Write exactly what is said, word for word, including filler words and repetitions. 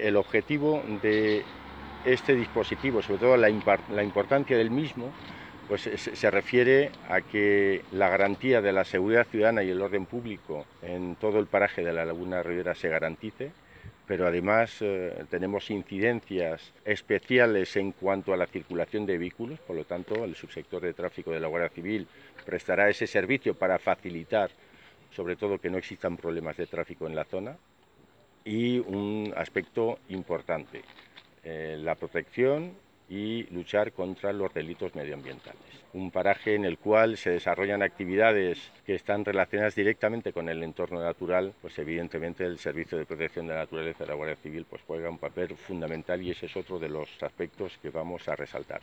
El objetivo de este dispositivo, sobre todo la, la importancia del mismo, pues se, se refiere a que la garantía de la seguridad ciudadana y el orden público en todo el paraje de la Laguna Ribera se garantice, pero además eh, tenemos incidencias especiales en cuanto a la circulación de vehículos, por lo tanto el subsector de tráfico de la Guardia Civil prestará ese servicio para facilitar, sobre todo, que no existan problemas de tráfico en la zona. Y un aspecto importante, eh, la protección y luchar contra los delitos medioambientales. Un paraje en el cual se desarrollan actividades que están relacionadas directamente con el entorno natural, pues evidentemente el Servicio de Protección de la Naturaleza de la Guardia Civil pues juega un papel fundamental, y ese es otro de los aspectos que vamos a resaltar.